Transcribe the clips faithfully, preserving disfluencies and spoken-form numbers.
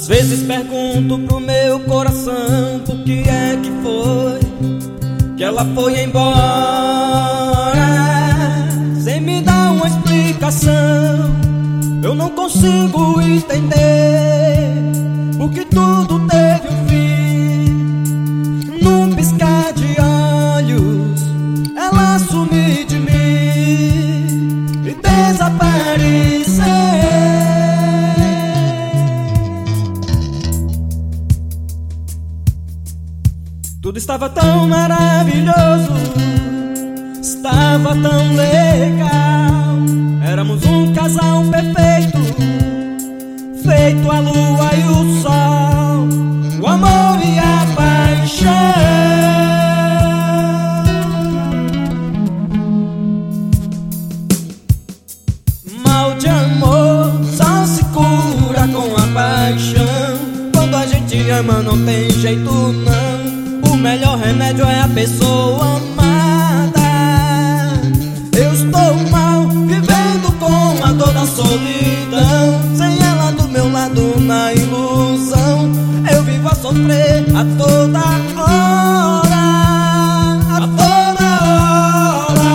Às vezes pergunto pro meu coração por que é que foi que ela foi embora, sem me dar uma explicação. Eu não consigo entender porque tudo teve um fim. Num piscar de olhos ela sumiu de mim e desapareceu. Tudo estava tão maravilhoso, estava tão legal. Éramos um casal perfeito, feito a lua e o sol, o amor e a paixão. Mal de amor só se cura com a paixão. Quando a gente ama não tem jeito não. O melhor remédio é a pessoa amada. Eu estou mal, vivendo com a dor da solidão. Sem ela do meu lado na ilusão, eu vivo a sofrer a toda hora, a toda hora.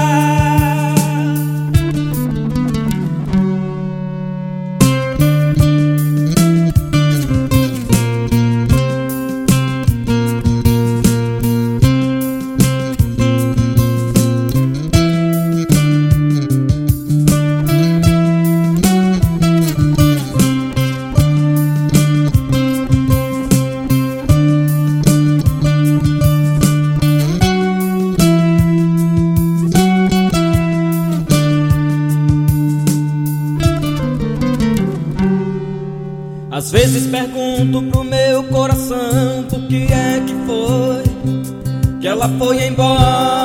Às vezes pergunto pro meu coração por que é que foi que ela foi embora,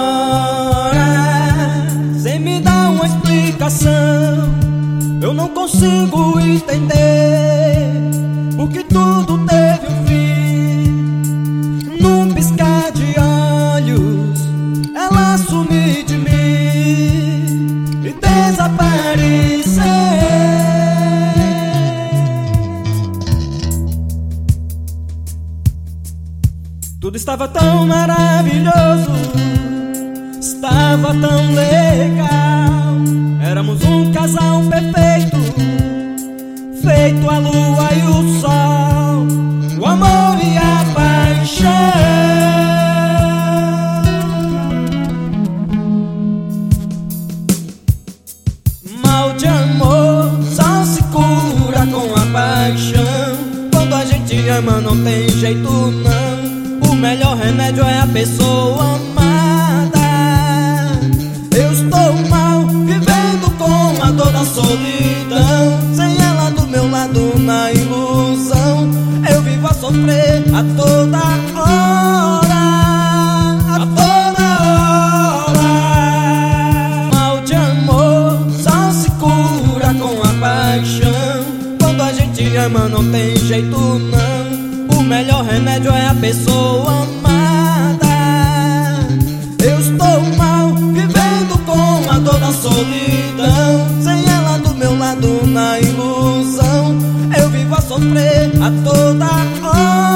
sem me dar uma explicação. Eu não consigo entender porque tudo teve um fim. Num piscar de olhos ela sumiu de mim e desapareceu. Tudo estava tão maravilhoso, estava tão legal. Éramos um casal perfeito, feito a lua e o sol, o amor e a paixão. Mal de amor só se cura com a paixão. Quando a gente ama não tem jeito não. O melhor remédio é a pessoa amada. Eu estou mal, vivendo com a dor da solidão. Sem ela do meu lado na ilusão, eu vivo a sofrer a toda hora, a toda hora. Mal de amor só se cura com a paixão. Quando a gente ama não tem jeito não. O melhor remédio é a pessoa amada. Eu estou mal, vivendo com a dor da solidão. Sem ela do meu lado na ilusão, eu vivo a sofrer a toda hora.